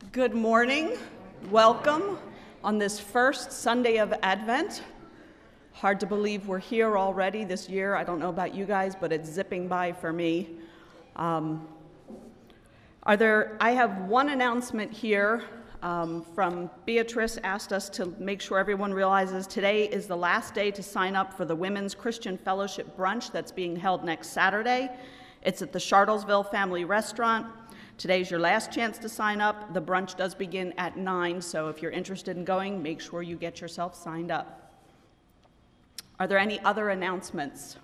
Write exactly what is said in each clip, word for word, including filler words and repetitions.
Good morning. Welcome on this first Sunday of Advent. Hard to believe we're here already this year. I don't know about you guys, but it's zipping by for me. Um, are there? I have one announcement here um, from Beatrice. Asked us to make sure everyone realizes today is the last day to sign up for the Women's Christian Fellowship Brunch that's being held next Saturday. It's at the Charlottesville Family Restaurant. Today's your last chance to sign up. The brunch does begin at nine, so if you're interested in going, make sure you get yourself signed up. Are there any other announcements?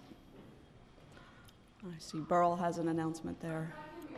I see Burl has an announcement there.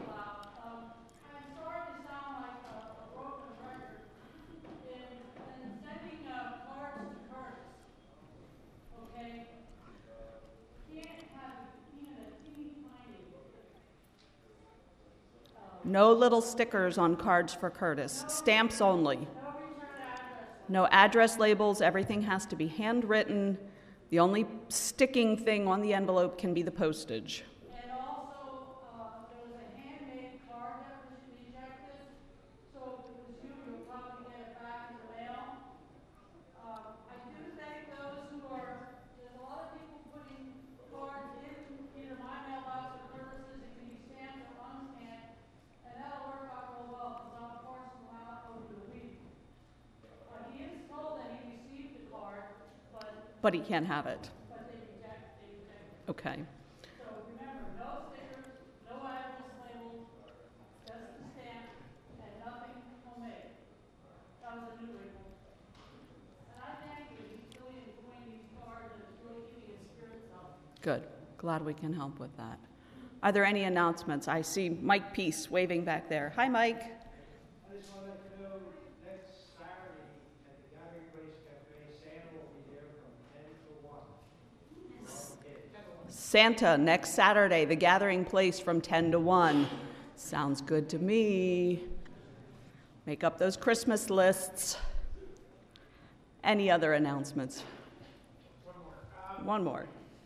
No little stickers on cards for Curtis. Stamps only. No address labels. Everything has to be handwritten. The only sticking thing on the envelope can be the postage. And also, uh, there was a handmade card that was rejected. So if it was you, you'll probably get it back in the mail. Uh, I do thank those who are, there's a lot of people putting cards in either my mailbox or Curtis's. It can be stamped or unstamped. And that'll work out real well because I'll parcel them out over the week. But he is told that he received the card, but But he can't have it. but they reject they reject it. Okay. So remember, no stickers, no address labels, just the stamp, and nothing homemade. That was a new label. And I thank you. He's really enjoying these cards and it's really keeping his spirits up. Good. Glad we can help with that. Are there any announcements? I see Mike Peace waving back there. Hi, Mike. I just want to let you know, next Saturday at the Gathering Place Cafe, Santa will be there from ten to one. Santa, next Saturday, the Gathering Place from ten to one. Sounds good to me. Make up those Christmas lists. Any other announcements? One more. Um, One more.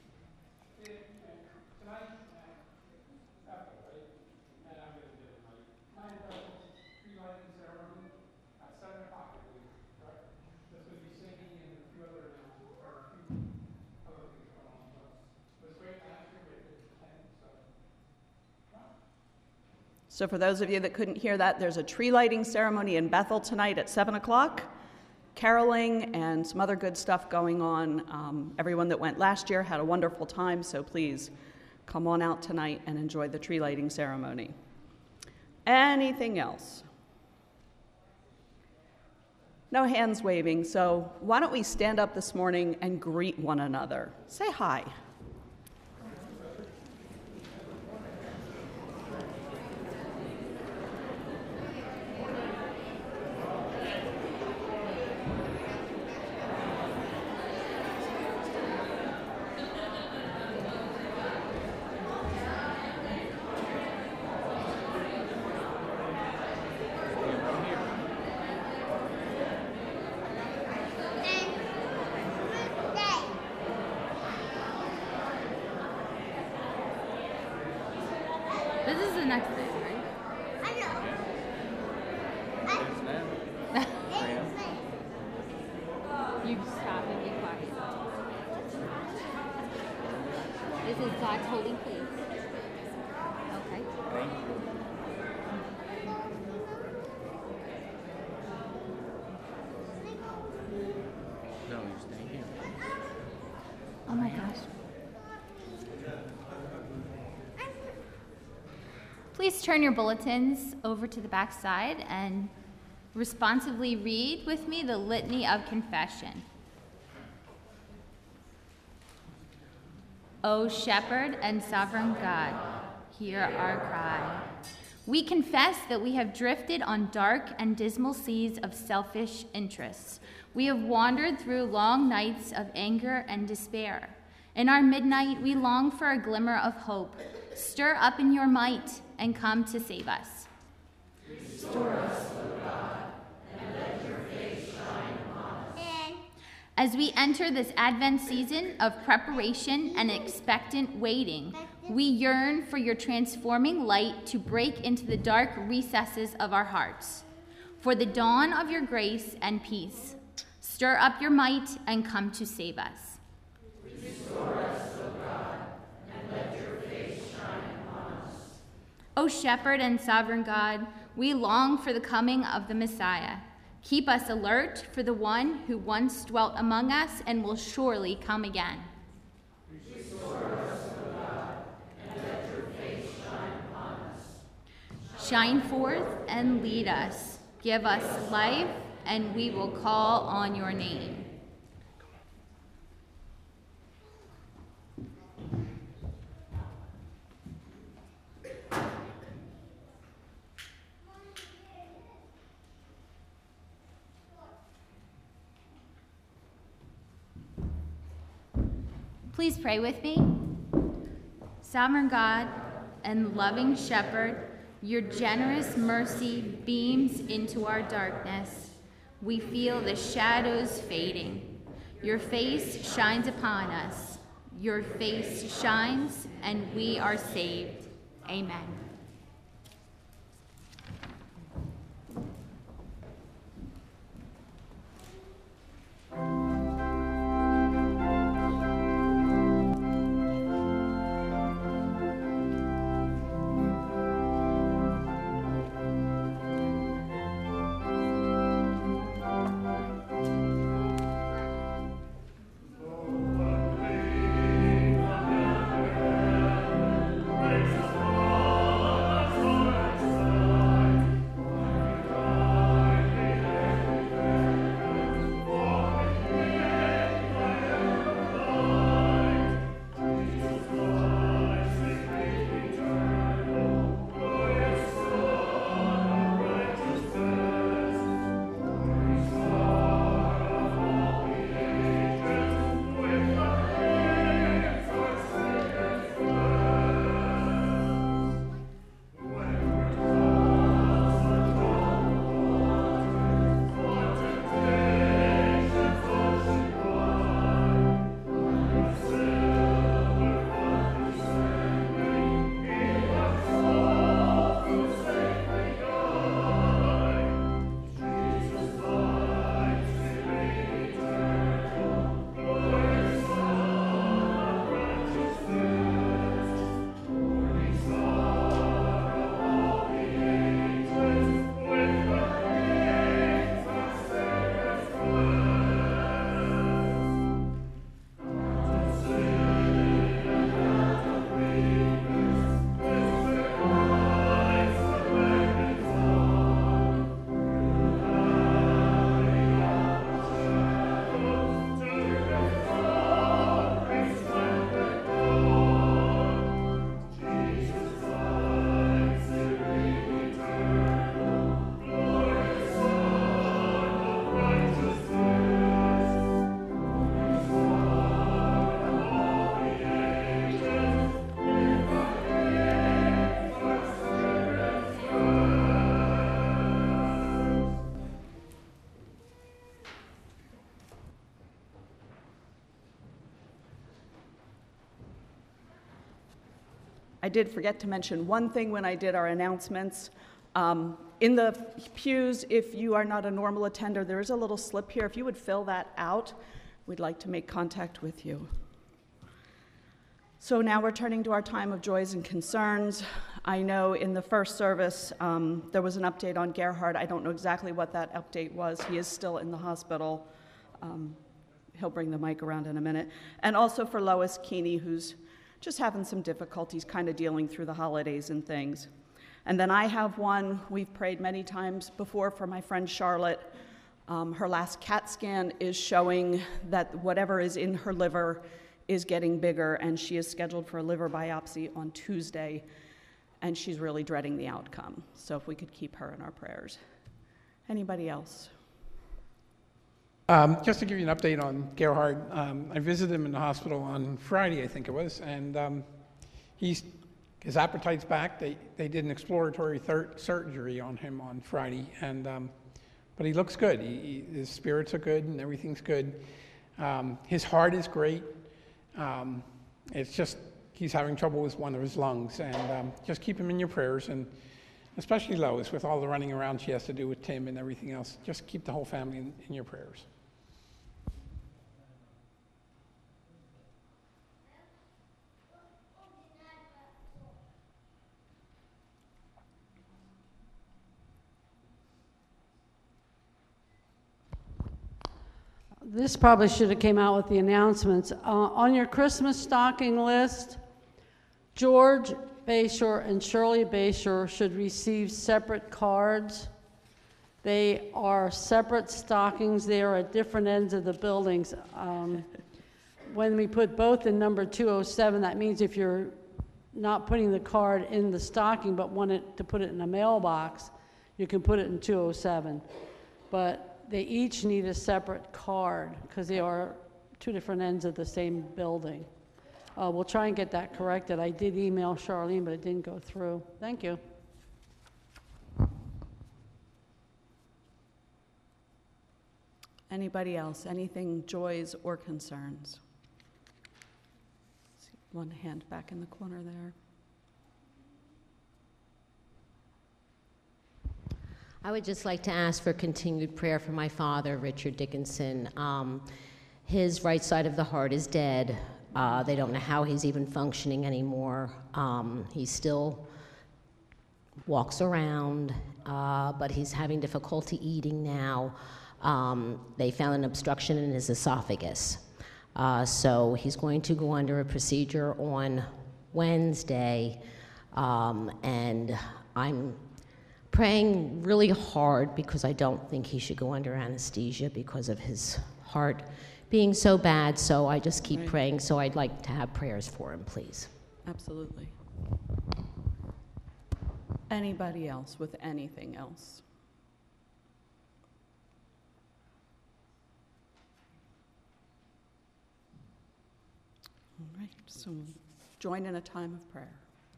Tonight, uh, after, right, and I'm going to do it tonight. Tonight, uh, tree lighting ceremony at seven o'clock, I believe, correct? There's going to be singing and a few other announcements, or a few other things going on. But it was great last year, we did ten, so. So for those of you that couldn't hear that, there's a tree lighting ceremony in Bethel tonight at seven o'clock. Caroling and some other good stuff going on. Um, everyone that went last year had a wonderful time, so please come on out tonight and enjoy the tree lighting ceremony. Anything else? No hands waving, so why don't we stand up this morning and greet one another? Say hi. This is the next thing, right? I know. You stop and be quiet. This is God's holy place. Okay. No, you're staying here. Oh my gosh. Please turn your bulletins over to the back side and responsively read with me the Litany of Confession. O Shepherd and Sovereign God, hear our cry. We confess that we have drifted on dark and dismal seas of selfish interests. We have wandered through long nights of anger and despair. In our midnight, we long for a glimmer of hope. Stir up in your might and come to save us. Restore us, O God, and let your face shine upon us. And As we enter this Advent season of preparation and expectant waiting, we yearn for your transforming light to break into the dark recesses of our hearts. for the dawn of your grace and peace. Stir up your might and come to save us. Restore us, O God, and let your face shine upon us. O shepherd and sovereign God, we long for the coming of the Messiah. Keep us alert for the one who once dwelt among us and will surely come again. Restore us, O God, and let your face shine upon us. Shine forth and lead us. Give us life, and we will call on your name. Please pray with me. Sovereign God and loving shepherd, your generous mercy beams into our darkness. We feel the shadows fading. Your face shines upon us. Your face shines, and we are saved. Amen. I did forget to mention one thing when I did our announcements. Um, in the pews, if you are not a normal attender, there is a little slip here. If you would fill that out, we'd like to make contact with you. So now we're turning to our time of joys and concerns. I know in the first service, um, there was an update on Gerhard. I don't know exactly what that update was. He is still in the hospital. Um, he'll bring the mic around in a minute. And also for Lois Keeney, who's just having some difficulties kind of dealing through the holidays and things. And then I have one we've prayed many times before for my friend Charlotte. Um, her last CAT scan is showing that whatever is in her liver is getting bigger, and she is scheduled for a liver biopsy on Tuesday, and she's really dreading the outcome. So if we could keep her in our prayers. Anybody else? Um, just to give you an update on Gerhard, um, I visited him in the hospital on Friday, I think it was, and um, he's, his appetite's back. They, they did an exploratory thir- surgery on him on Friday, and um, but he looks good. He, he, his spirits are good, and everything's good. Um, his heart is great. Um, it's just he's having trouble with one of his lungs, and um, just keep him in your prayers. And especially Lois, with all the running around she has to do with Tim and everything else. Just keep the whole family in, in your prayers. This probably should have came out with the announcements. Uh, on your Christmas stocking list, George Bayshore and Shirley Bayshore should receive separate cards. They are separate stockings. They are at different ends of the buildings. Um, when we put both in number two oh seven, that means if you're not putting the card in the stocking but want it to put it in a mailbox, you can put it in two oh seven. But they each need a separate card because they are two different ends of the same building. Uh, we'll try and get that corrected. I did email Charlene, but it didn't go through. Thank you. Anybody else? Anything, joys or concerns? See one hand back in the corner there. I would just like to ask for continued prayer for my father, Richard Dickinson. Um, his right side of the heart is dead. Uh, they don't know how he's even functioning anymore. Um, he still walks around, uh, but he's having difficulty eating now. Um, they found an obstruction in his esophagus. Uh, so he's going to go under a procedure on Wednesday, um, and I'm praying really hard because I don't think he should go under anesthesia because of his heart being so bad. So I just keep Right. praying. So I'd like to have prayers for him, please. Absolutely. Anybody else with anything else? All right, so join in a time of prayer.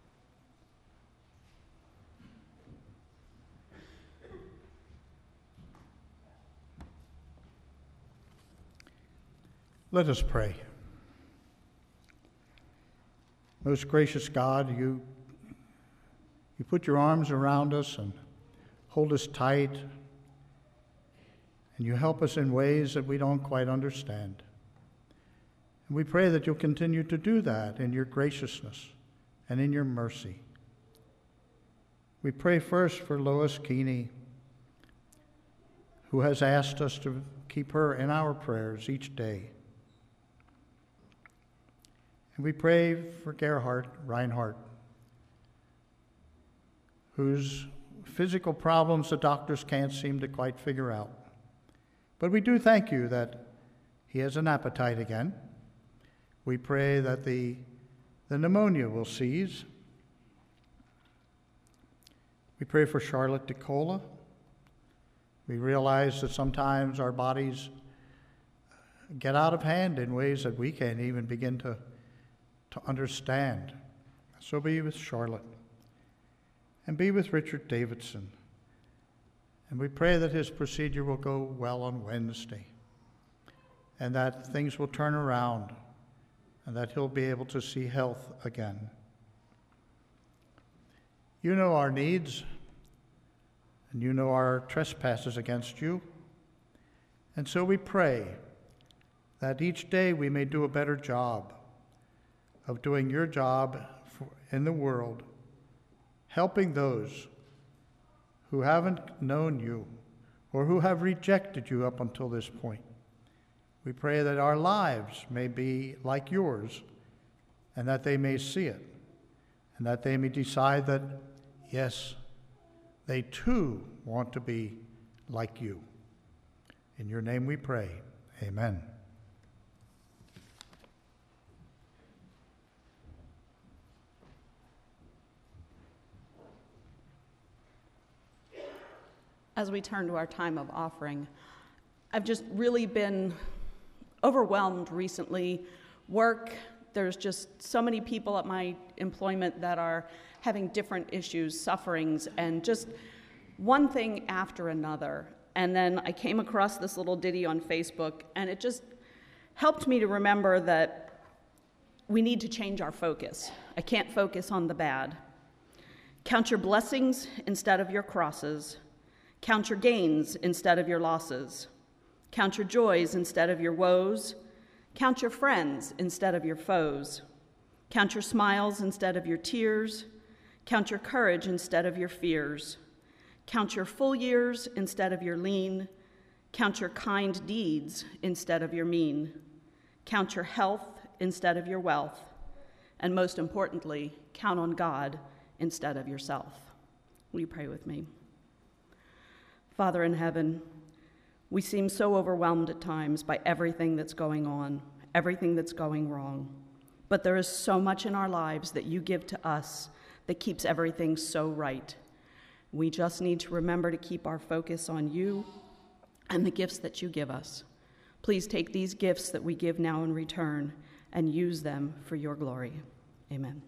Let us pray. Most gracious God, you, you put your arms around us and hold us tight, and you help us in ways that we don't quite understand. And we pray that you'll continue to do that in your graciousness and in your mercy. We pray first for Lois Keeney, who has asked us to keep her in our prayers each day. And we pray for Gerhard Reinhardt, whose physical problems the doctors can't seem to quite figure out. But we do thank you that he has an appetite again. We pray that the, the pneumonia will cease. We pray for Charlotte DeCola. We realize that sometimes our bodies get out of hand in ways that we can't even begin to to understand. So be with Charlotte and be with Richard Davidson. And we pray that his procedure will go well on Wednesday and that things will turn around and that he'll be able to see health again. You know our needs and you know our trespasses against you. And so we pray that each day we may do a better job of doing your job for, in the world, helping those who haven't known you or who have rejected you up until this point. We pray that our lives may be like yours and that they may see it and that they may decide that, yes, they too want to be like you. In your name we pray. Amen. As we turn to our time of offering, I've just really been overwhelmed recently. Work, there's just so many people at my employment that are having different issues, sufferings, and just one thing after another. And then I came across this little ditty on Facebook, and it just helped me to remember that we need to change our focus. I can't focus on the bad. Count your blessings instead of your crosses. Count your gains instead of your losses. Count your joys instead of your woes. Count your friends instead of your foes. Count your smiles instead of your tears. Count your courage instead of your fears. Count your full years instead of your lean. Count your kind deeds instead of your mean. Count your health instead of your wealth. And most importantly, count on God instead of yourself. Will you pray with me? Father in heaven, we seem so overwhelmed at times by everything that's going on, everything that's going wrong. But there is so much in our lives that you give to us that keeps everything so right. We just need to remember to keep our focus on you and the gifts that you give us. Please take these gifts that we give now in return and use them for your glory. Amen.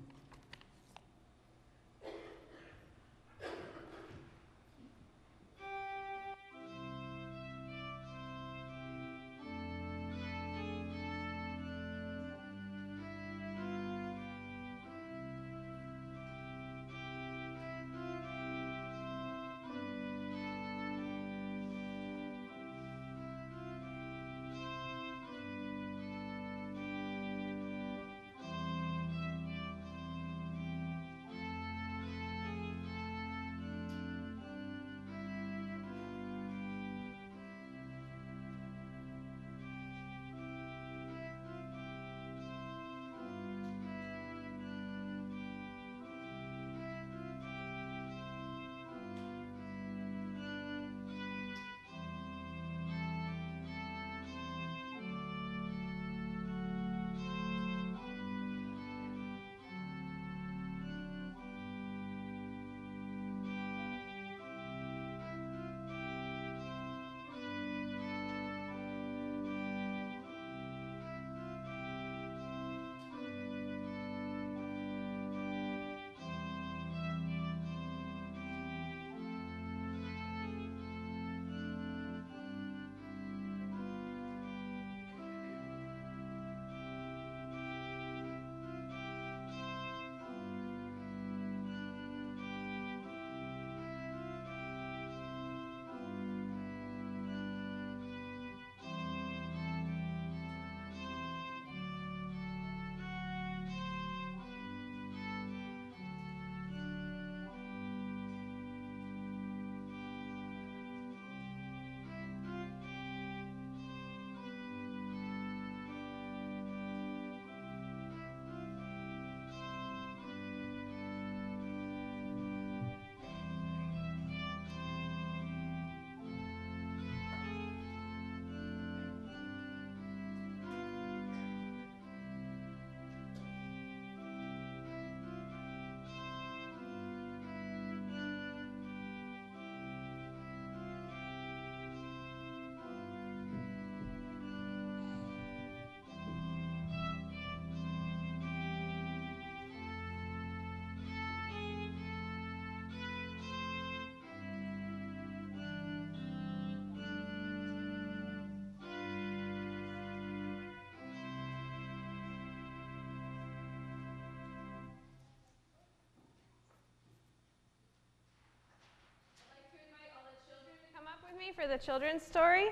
With me for the children's story.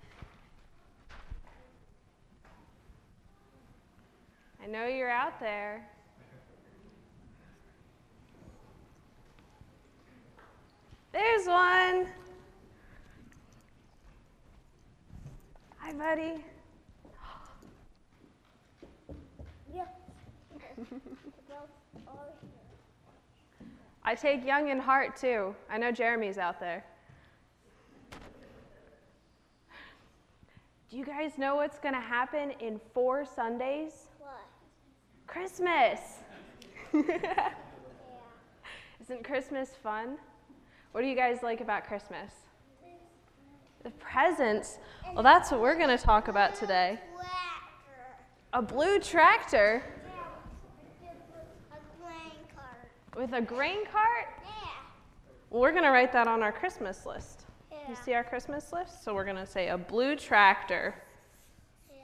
I know you're out there. There's one. Hi, buddy. Yeah. I take young in heart, too. I know Jeremy's out there. Do you guys know what's going to happen in four Sundays? What? Christmas. Yeah. Isn't Christmas fun? What do you guys like about Christmas? The presents. Well, that's what we're going to talk about today. A blue tractor? Yeah, a grain cart. With a grain cart? Yeah. Well, we're going to write that on our Christmas list. Yeah. You see our Christmas list? So we're going to say a blue tractor. Yeah.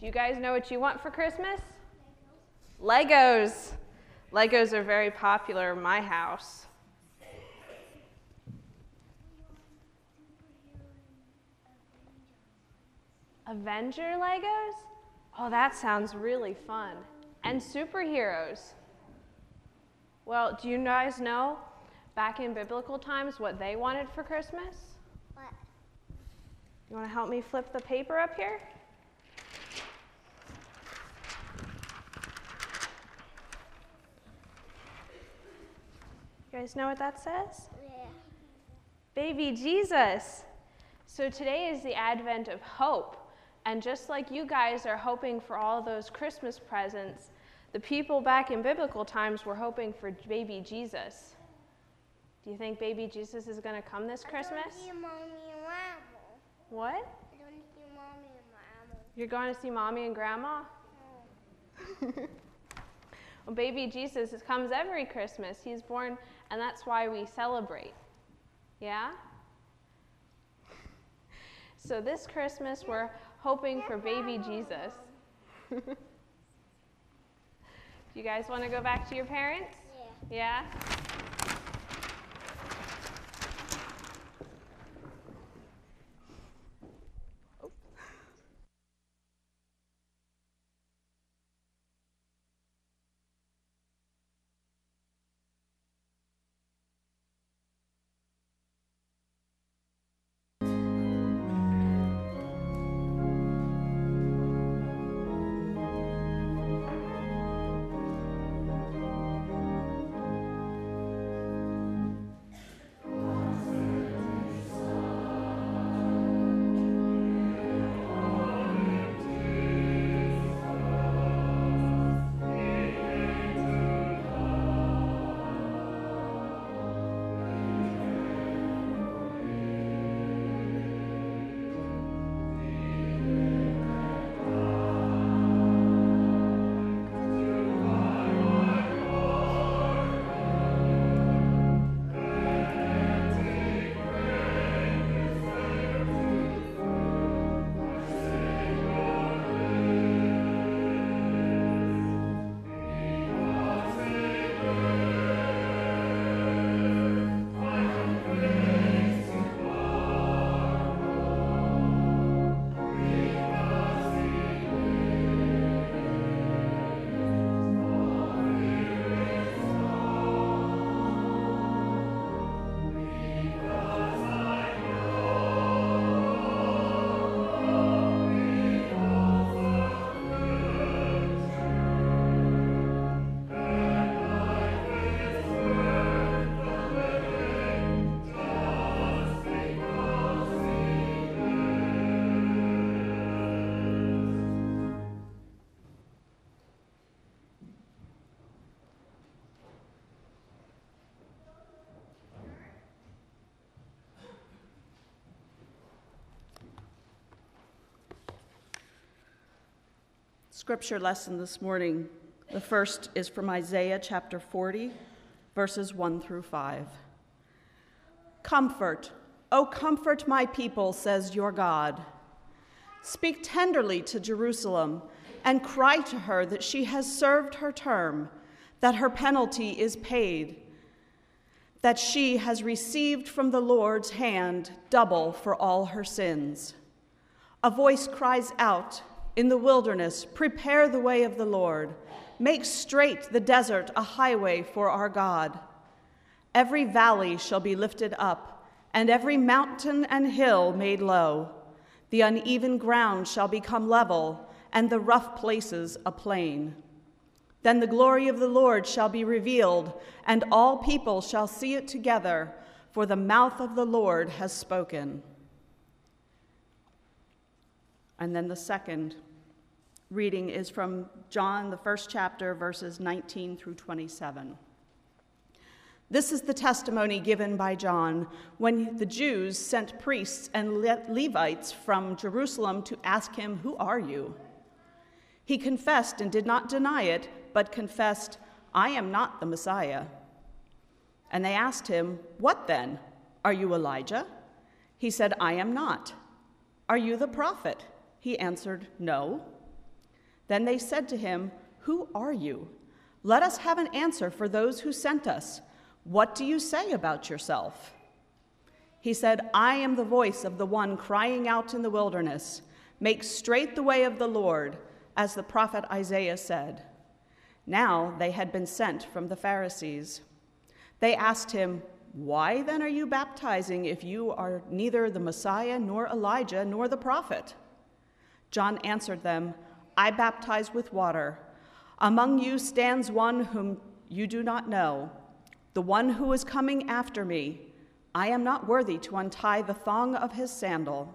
Do you guys know what you want for Christmas? Legos. Legos are very popular in my house. Avenger Legos? Oh, that sounds really fun. And superheroes. Well, do you guys know back in biblical times what they wanted for Christmas? What? You want to help me flip the paper up here? You guys know what that says? Yeah. Baby Jesus. So today is the advent of hope. And just like you guys are hoping for all those Christmas presents, the people back in biblical times were hoping for baby Jesus. Do you think baby Jesus is going to come this Christmas? I don't see mommy and grandma. What? I don't see mommy and grandma. You're going to see mommy and grandma? No. Well, baby Jesus comes every Christmas. He's born, and that's why we celebrate. Yeah? So this Christmas, we're hoping for baby Jesus. Do you guys want to go back to your parents? Yeah. Yeah? Scripture lesson this morning. The first is from Isaiah chapter forty, verses one through five. Comfort, O comfort my people, says your God. Speak tenderly to Jerusalem and cry to her that she has served her term, that her penalty is paid, that she has received from the Lord's hand double for all her sins. A voice cries out, in the wilderness, prepare the way of the Lord. Make straight the desert a highway for our God. Every valley shall be lifted up, and every mountain and hill made low. The uneven ground shall become level, and the rough places a plain. Then the glory of the Lord shall be revealed, and all people shall see it together, for the mouth of the Lord has spoken. And then the second reading is from John, the first chapter, verses nineteen through twenty-seven. This is the testimony given by John when the Jews sent priests and Le- Levites from Jerusalem to ask him, "Who are you?" He confessed and did not deny it, but confessed, "I am not the Messiah." And they asked him, "What then? Are you Elijah?" He said, "I am not." "Are you the prophet?" He answered, "No." Then they said to him, "Who are you? Let us have an answer for those who sent us. What do you say about yourself?" He said, "I am the voice of the one crying out in the wilderness, 'Make straight the way of the Lord,' as the prophet Isaiah said." Now they had been sent from the Pharisees. They asked him, "Why then are you baptizing if you are neither the Messiah nor Elijah nor the prophet?" John answered them, "I baptize with water. Among you stands one whom you do not know, the one who is coming after me. I am not worthy to untie the thong of his sandal."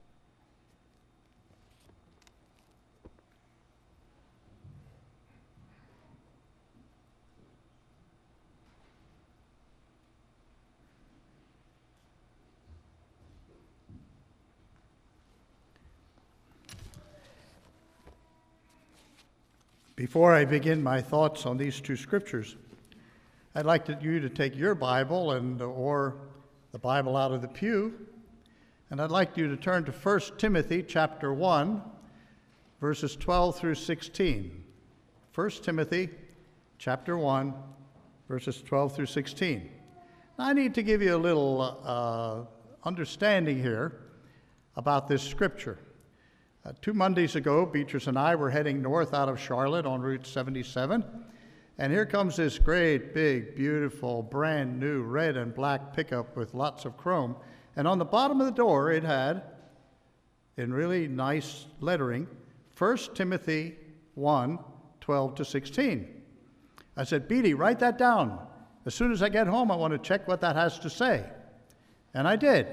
Before I begin my thoughts on these two scriptures, I'd like to, you to take your Bible and or the Bible out of the pew, and I'd like you to turn to First Timothy chapter one, verses twelve through sixteen. First Timothy chapter one, verses twelve through sixteen. Now, I need to give you a little uh, understanding here about this scripture. Uh, two Mondays ago, Beatrice and I were heading north out of Charlotte on Route seventy-seven, and here comes this great, big, beautiful, brand new red and black pickup with lots of chrome, and on the bottom of the door it had, in really nice lettering, First Timothy one, twelve to sixteen. I said, "Beatty, write that down. As soon as I get home, I want to check what that has to say." And I did.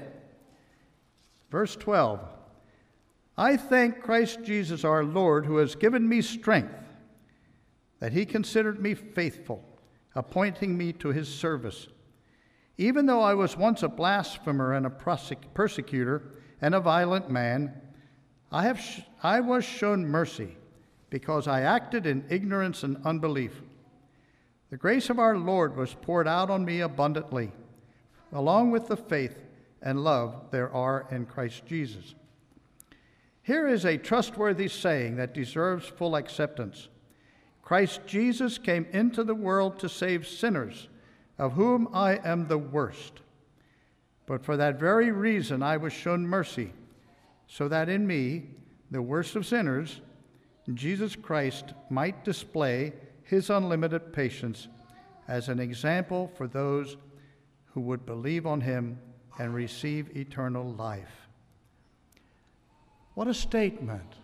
Verse twelve. "I thank Christ Jesus our Lord, who has given me strength, that he considered me faithful, appointing me to his service. Even though I was once a blasphemer and a prosec- persecutor and a violent man, I, have sh- I was shown mercy, because I acted in ignorance and unbelief. The grace of our Lord was poured out on me abundantly, along with the faith and love there are in Christ Jesus. Here is a trustworthy saying that deserves full acceptance. Christ Jesus came into the world to save sinners, of whom I am the worst. But for that very reason I was shown mercy, so that in me, the worst of sinners, Jesus Christ might display his unlimited patience as an example for those who would believe on him and receive eternal life." What a statement.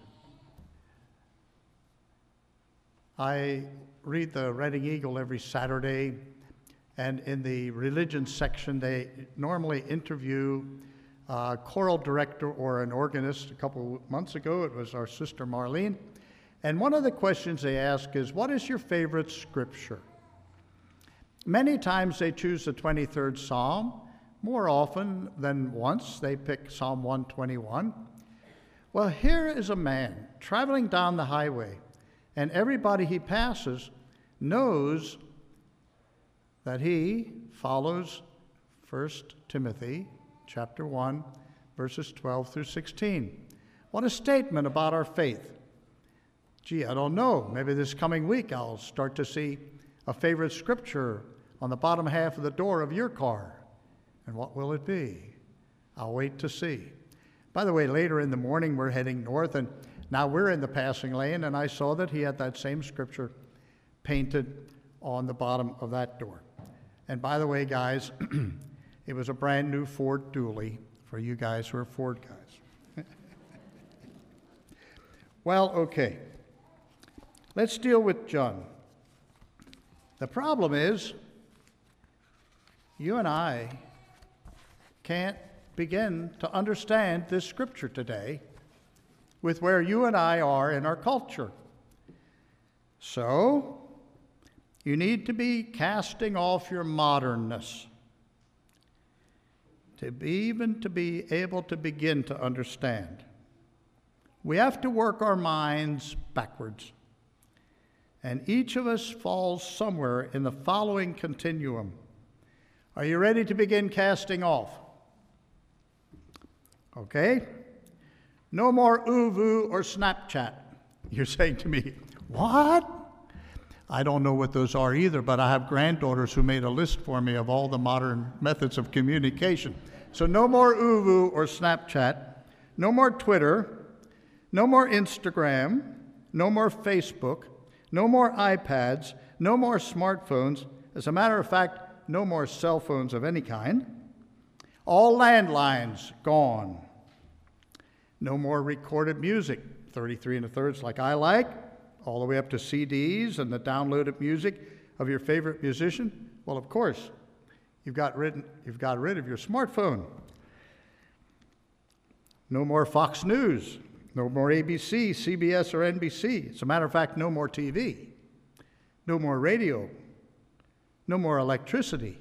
I read the Reading Eagle every Saturday, and in the religion section, they normally interview a choral director or an organist. A couple months ago, it was our sister Marlene. And one of the questions they ask is, "What is your favorite scripture?" Many times they choose the twenty-third Psalm. More often than once, they pick Psalm one twenty-one. Well, here is a man traveling down the highway, and everybody he passes knows that he follows First Timothy chapter one, verses twelve through sixteen. What a statement about our faith. Gee, I don't know. Maybe this coming week I'll start to see a favorite scripture on the bottom half of the door of your car. And what will it be? I'll wait to see. By the way, later in the morning, we're heading north, and now we're in the passing lane, and I saw that he had that same scripture painted on the bottom of that door. And by the way, guys, it was a brand new Ford Dually for you guys who are Ford guys. Well, okay. Let's deal with John. The problem is, you and I can't begin to understand this scripture today with where you and I are in our culture. So, you need to be casting off your modernness to be even to be able to begin to understand. We have to work our minds backwards. And each of us falls somewhere in the following continuum. Are you ready to begin casting off? Okay? No more Uvu or Snapchat. You're saying to me, what? I don't know what those are either, but I have granddaughters who made a list for me of all the modern methods of communication. So no more Uvu or Snapchat, no more Twitter, no more Instagram, no more Facebook, no more iPads, no more smartphones. As a matter of fact, no more cell phones of any kind. All landlines gone. No more recorded music, thirty-three and a thirds like I like, all the way up to C Ds and the downloaded music of your favorite musician. Well, of course, you've got rid, you've got rid of your smartphone. No more Fox News, no more A B C, C B S, or N B C. As a matter of fact, no more T V, no more radio, no more electricity,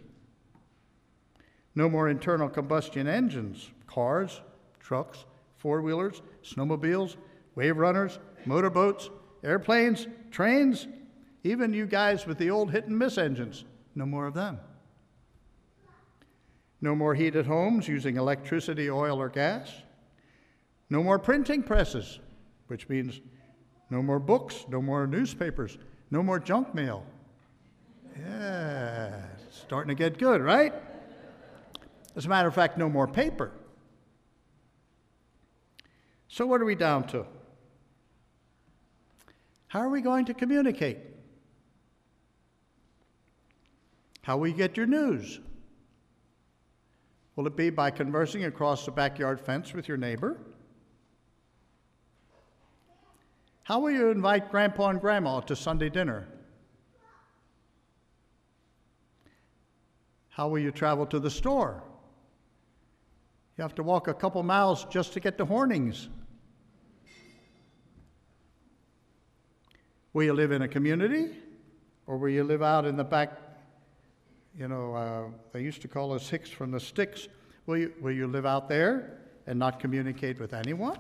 no more internal combustion engines, cars, trucks, four-wheelers, snowmobiles, wave runners, motorboats, airplanes, trains, even you guys with the old hit-and-miss engines, no more of them. No more heated homes using electricity, oil, or gas. No more printing presses, which means no more books, no more newspapers, no more junk mail. Yeah, starting to get good, right? As a matter of fact, no more paper. So what are we down to? How are we going to communicate? How will you get your news? Will it be by conversing across the backyard fence with your neighbor? How will you invite Grandpa and Grandma to Sunday dinner? How will you travel to the store? You have to walk a couple miles just to get to Hornings. Will you live in a community, or will you live out in the back? You know, uh, they used to call us Hicks from the sticks. Will you, will you live out there and not communicate with anyone?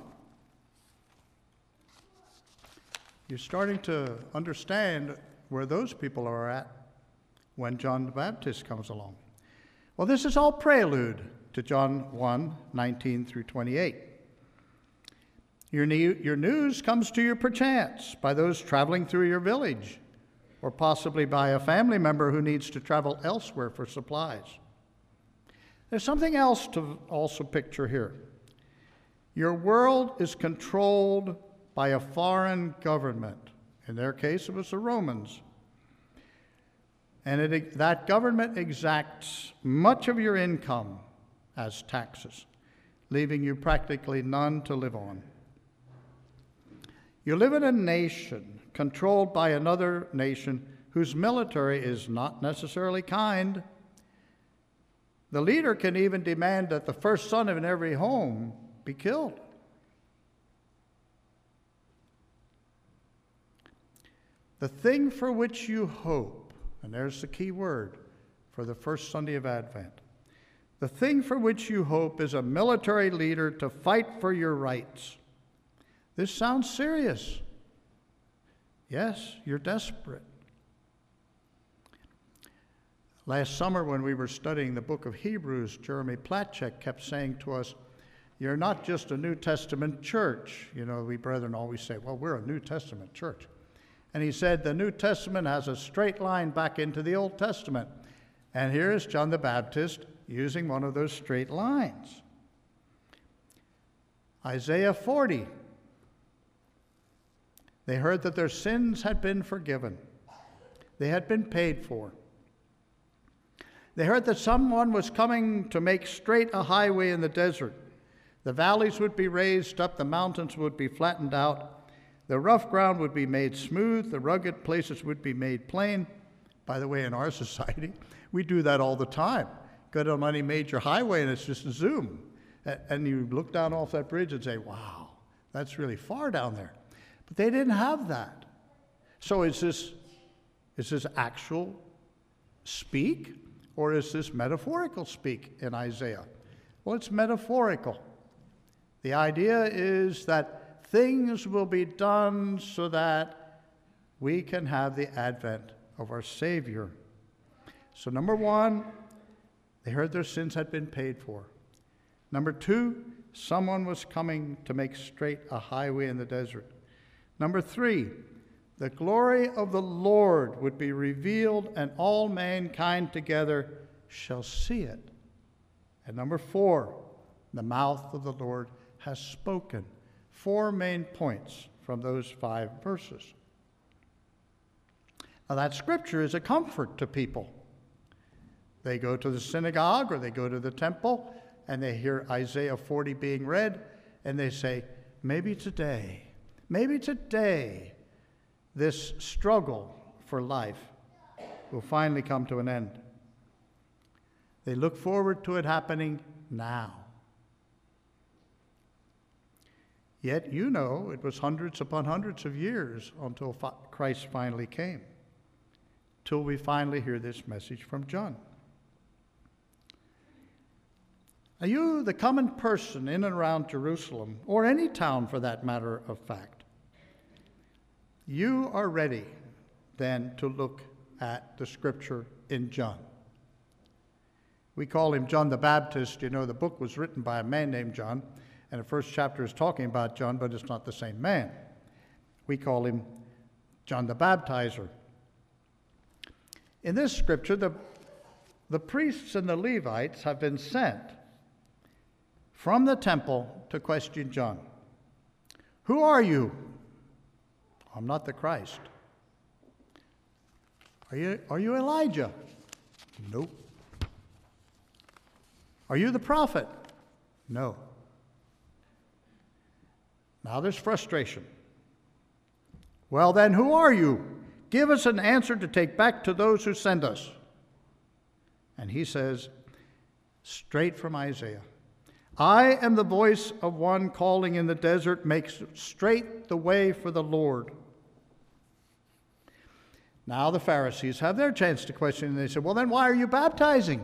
You're starting to understand where those people are at when John the Baptist comes along. Well, this is all prelude to John one, nineteen through twenty-eight. Your, ne- your news comes to you perchance by those traveling through your village, or possibly by a family member who needs to travel elsewhere for supplies. There's something else to also picture here. Your world is controlled by a foreign government. In their case, it was the Romans. And it, that government exacts much of your income as taxes, leaving you practically none to live on. You live in a nation controlled by another nation whose military is not necessarily kind. The leader can even demand that the first son in every home be killed. The thing for which you hope, and there's the key word for the first Sunday of Advent, the thing for which you hope is a military leader to fight for your rights. This sounds serious. Yes, you're desperate. Last summer when we were studying the book of Hebrews, Jeremy Platchek kept saying to us, you're not just a New Testament church. You know, we brethren always say, well, we're a New Testament church. And he said the New Testament has a straight line back into the Old Testament. And here is John the Baptist using one of those straight lines. Isaiah forty. They heard that their sins had been forgiven. They had been paid for. They heard that someone was coming to make straight a highway in the desert. The valleys would be raised up, the mountains would be flattened out, the rough ground would be made smooth, the rugged places would be made plain. By the way, in our society, we do that all the time. Go to any major highway and it's just a zoom. And you look down off that bridge and say, wow, that's really far down there. But they didn't have that. So is this, is this actual speak, or is this metaphorical speak in Isaiah? Well, it's metaphorical. The idea is that things will be done so that we can have the advent of our Savior. So number one, they heard their sins had been paid for. Number two, someone was coming to make straight a highway in the desert. Number three, the glory of the Lord would be revealed, and all mankind together shall see it. And number four, the mouth of the Lord has spoken. Four main points from those five verses. Now, that scripture is a comfort to people. They go to the synagogue or they go to the temple and they hear Isaiah forty being read, and they say, maybe today, maybe today, this struggle for life will finally come to an end. They look forward to it happening now. Yet you know it was hundreds upon hundreds of years until Christ finally came, till we finally hear this message from John. Are you, the common person in and around Jerusalem, or any town for that matter of fact, you are ready then to look at the scripture in John. We call him John the Baptist. You know, the book was written by a man named John, and the first chapter is talking about John, but it's not the same man. We call him John the Baptizer. In this scripture, the, the priests and the Levites have been sent from the temple to question John. Who are you? I'm not the Christ. Are you, are you Elijah? Nope. Are you the prophet? No. Now there's frustration. Well, then, who are you? Give us an answer to take back to those who send us. And he says, straight from Isaiah, I am the voice of one calling in the desert, make straight the way for the Lord. Now the Pharisees have their chance to question, and they say, well, then why are you baptizing?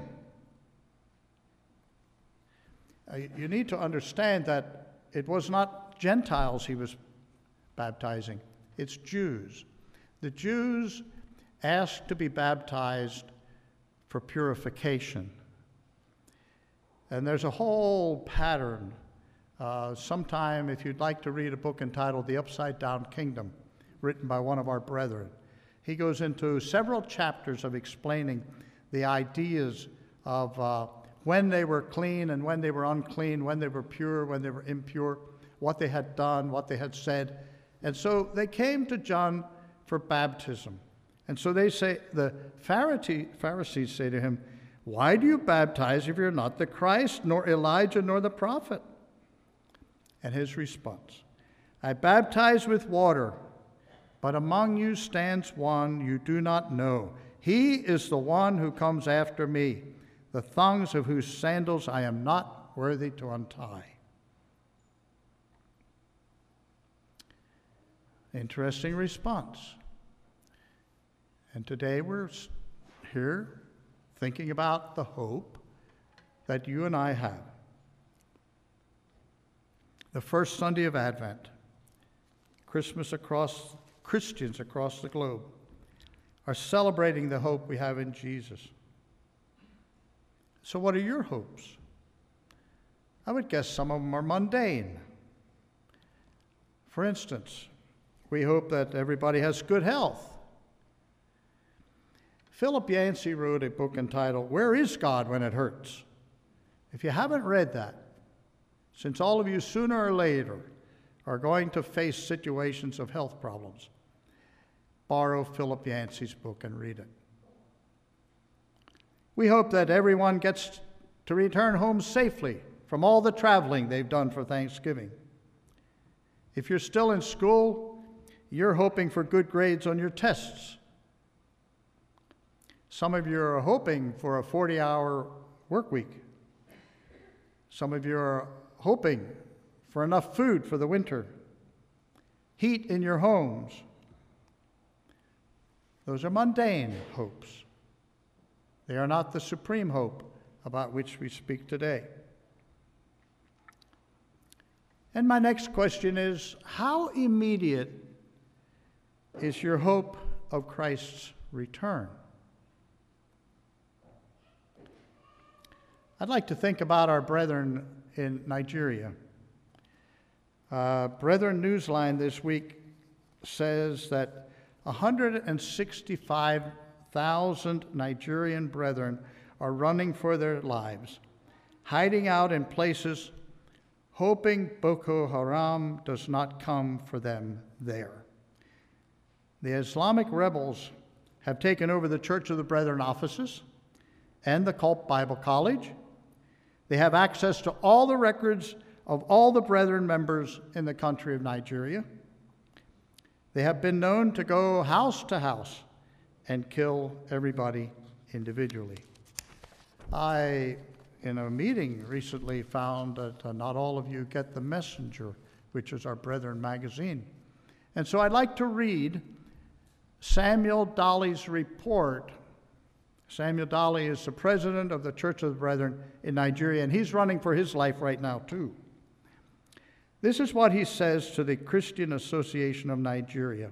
Uh, you need to understand that it was not Gentiles he was baptizing, it's Jews. The Jews asked to be baptized for purification. And there's a whole pattern. Uh, sometime, if you'd like to read a book entitled The Upside Down Kingdom, written by one of our brethren, he goes into several chapters of explaining the ideas of uh, when they were clean and when they were unclean, when they were pure, when they were impure, what they had done, what they had said. And so they came to John for baptism. And so they say, the Pharisees say to him, why do you baptize if you're not the Christ, nor Elijah, nor the prophet? And his response, I baptize with water, but among you stands one you do not know. He is the one who comes after me, the thongs of whose sandals I am not worthy to untie. Interesting response. And today we're here thinking about the hope that you and I have. The first Sunday of Advent, Christmas across, Christians across the globe are celebrating the hope we have in Jesus. So what are your hopes? I would guess some of them are mundane. For instance, we hope that everybody has good health. Philip Yancey wrote a book entitled, Where is God When It Hurts? If you haven't read that, since all of you sooner or later are going to face situations of health problems, borrow Philip Yancey's book and read it. We hope that everyone gets to return home safely from all the traveling they've done for Thanksgiving. If you're still in school, you're hoping for good grades on your tests. Some of you are hoping for a forty-hour work week. Some of you are hoping for enough food for the winter, heat in your homes. Those are mundane hopes. They are not the supreme hope about which we speak today. And my next question is, how immediate is your hope of Christ's return? I'd like to think about our brethren in Nigeria. Uh, Brethren Newsline this week says that one hundred sixty-five thousand Nigerian brethren are running for their lives, hiding out in places, hoping Boko Haram does not come for them there. The Islamic rebels have taken over the Church of the Brethren offices and the Culp Bible College. They have access to all the records of all the Brethren members in the country of Nigeria. They have been known to go house to house and kill everybody individually. I, in a meeting recently, found that uh, not all of you get The Messenger, which is our Brethren magazine. And so I'd like to read Samuel Dolly's report. Samuel Dolly is the president of the Church of the Brethren in Nigeria, and he's running for his life right now, too. This is what he says to the Christian Association of Nigeria.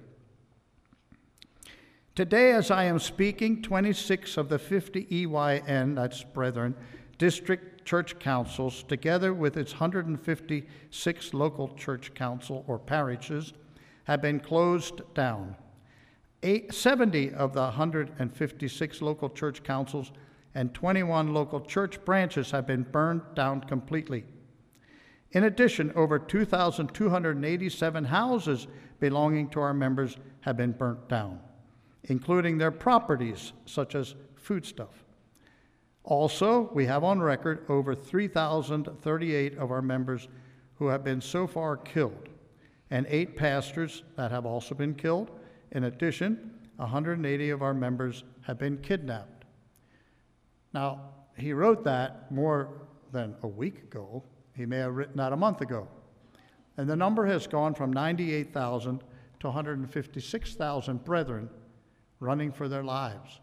Today, as I am speaking, twenty-six of the fifty E Y N, that's Brethren, district church councils, together with its one hundred fifty-six local church council or parishes, have been closed down. Eight, seventy of the one hundred fifty-six local church councils and twenty-one local church branches have been burned down completely. In addition, over two thousand two hundred eighty-seven houses belonging to our members have been burnt down, including their properties, such as foodstuff. Also, we have on record over three thousand thirty-eight of our members who have been so far killed, and eight pastors that have also been killed. In addition, one hundred eighty of our members have been kidnapped. Now, he wrote that more than a week ago. He may have written that a month ago. And the number has gone from ninety-eight thousand to one hundred fifty-six thousand brethren running for their lives.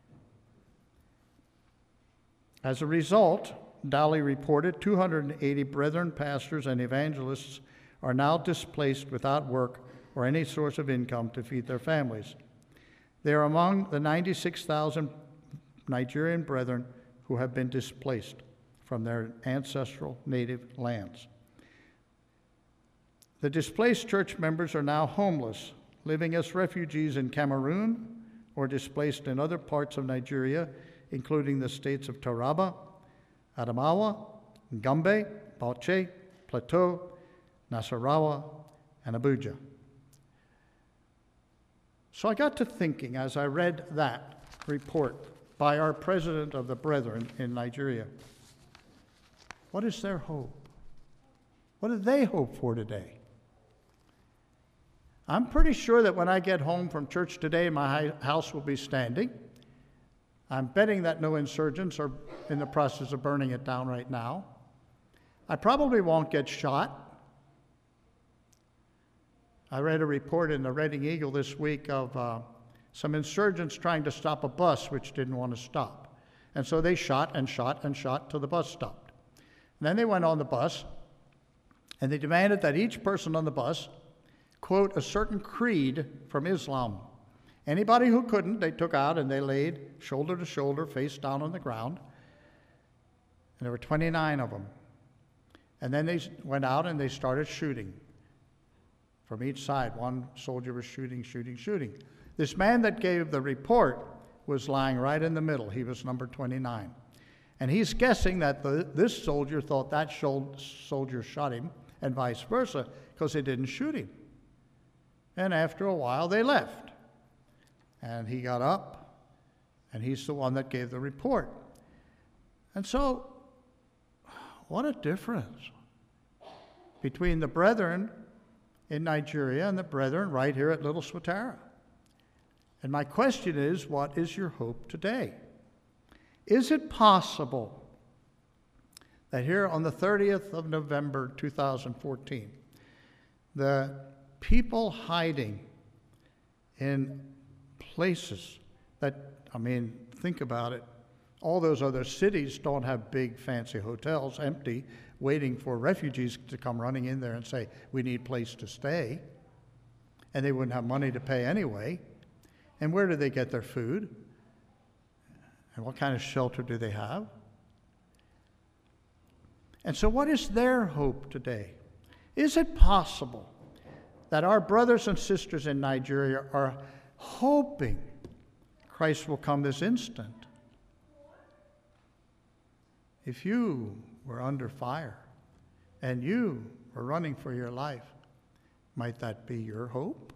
As a result, Dolly reported two hundred eighty brethren, pastors, and evangelists are now displaced without work or any source of income to feed their families. They are among the ninety-six thousand Nigerian brethren who have been displaced from their ancestral native lands. The displaced church members are now homeless, living as refugees in Cameroon or displaced in other parts of Nigeria, including the states of Taraba, Adamawa, Gombe, Bauchi, Plateau, Nasarawa, and Abuja. So I got to thinking as I read that report by our president of the Brethren in Nigeria, what is their hope? What do they hope for today? I'm pretty sure that when I get home from church today, my house will be standing. I'm betting that no insurgents are in the process of burning it down right now. I probably won't get shot. I read a report in the Reading Eagle this week of uh, some insurgents trying to stop a bus which didn't want to stop. And so they shot and shot and shot till the bus stopped. And then they went on the bus, and they demanded that each person on the bus quote a certain creed from Islam. Anybody who couldn't, they took out and they laid shoulder to shoulder, face down on the ground. And there were twenty-nine of them. And then they went out and they started shooting from each side. One soldier was shooting, shooting, shooting. This man that gave the report was lying right in the middle. He was number twenty-nine. And he's guessing that the, this soldier thought that soldier shot him, and vice versa, because they didn't shoot him. And after a while, they left. And he got up, and he's the one that gave the report. And so, what a difference between the brethren in Nigeria and the brethren right here at Little Swatara. And my question is, what is your hope today? Is it possible that here on the thirtieth of November two thousand fourteen, the people hiding in places that, I mean, think about it, all those other cities don't have big fancy hotels empty waiting for refugees to come running in there and say, we need a place to stay, and they wouldn't have money to pay anyway. And where do they get their food? And what kind of shelter do they have? And so what is their hope today? Is it possible that our brothers and sisters in Nigeria are hoping Christ will come this instant. If you were under fire and you were running for your life, might that be your hope?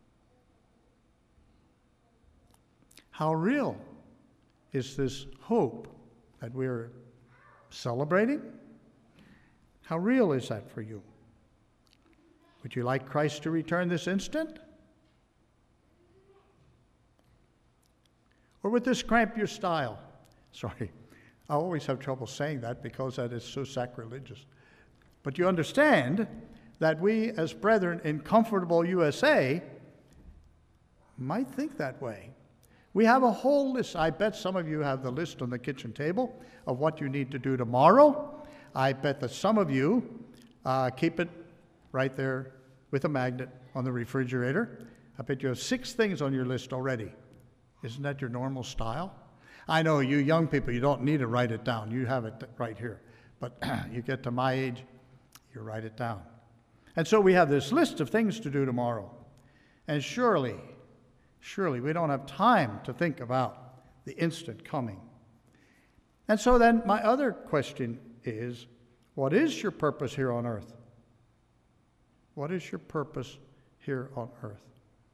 How real is this hope that we're celebrating? How real is that for you? Would you like Christ to return this instant? Or would this cramp your style? Sorry, I always have trouble saying that because that is so sacrilegious. But you understand that we as brethren in comfortable U S A might think that way. We have a whole list. I bet some of you have the list on the kitchen table of what you need to do tomorrow. I bet that some of you uh, keep it right there with a magnet on the refrigerator. I bet you have six things on your list already. Isn't that your normal style? I know you young people, you don't need to write it down. You have it right here. But you get to my age, you write it down. And so we have this list of things to do tomorrow. And surely, surely we don't have time to think about the instant coming. And so then my other question is, what is your purpose here on earth? What is your purpose here on earth?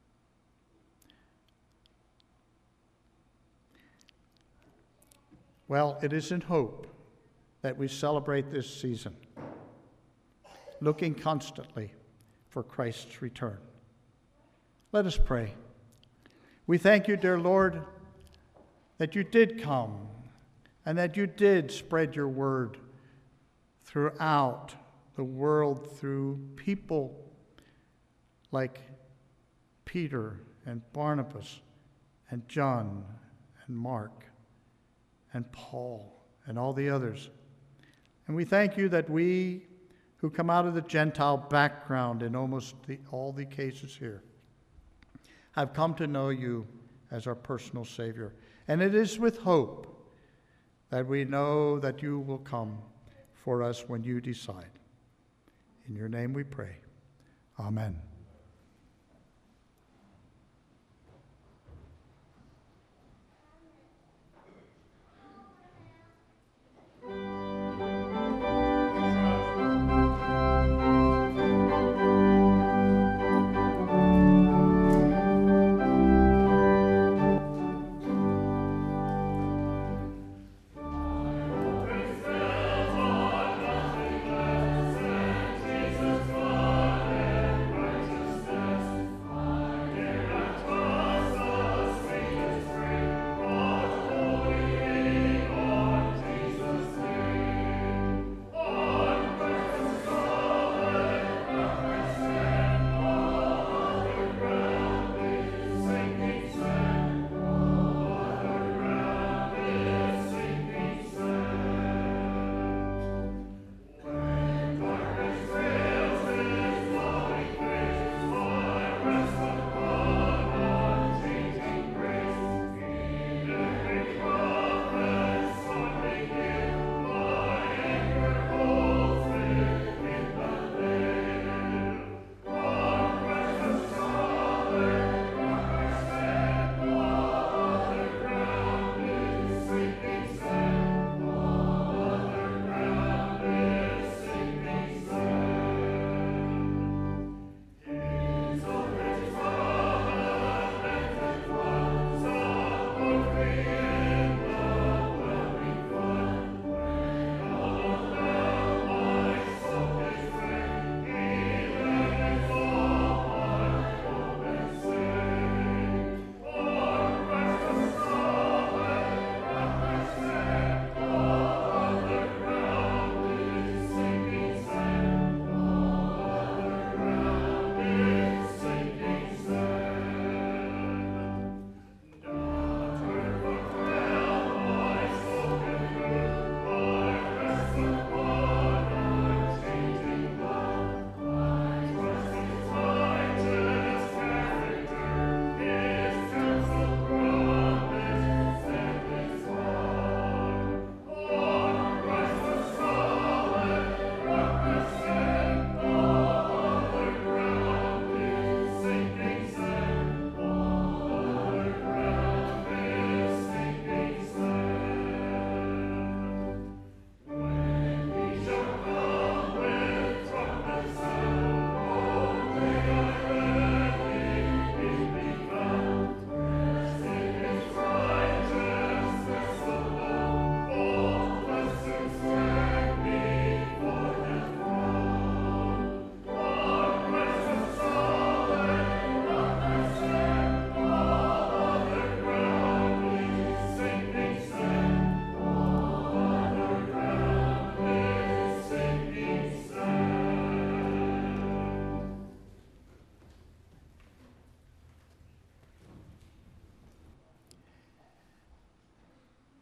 Well, it is in hope that we celebrate this season, looking constantly for Christ's return. Let us pray. We thank you, dear Lord, that you did come and that you did spread your word throughout the world through people like Peter and Barnabas and John and Mark and Paul and all the others. And we thank you that we who come out of the Gentile background in almost the, all the cases here have come to know you as our personal Savior. And it is with hope that we know that you will come for us when you decide. In your name we pray. Amen. Jesus,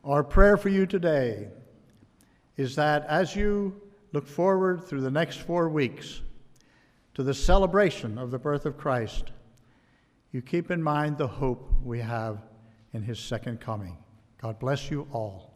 Our prayer for you today is that as you look forward through the next four weeks to the celebration of the birth of Christ, you keep in mind the hope we have in his second coming. God bless you all.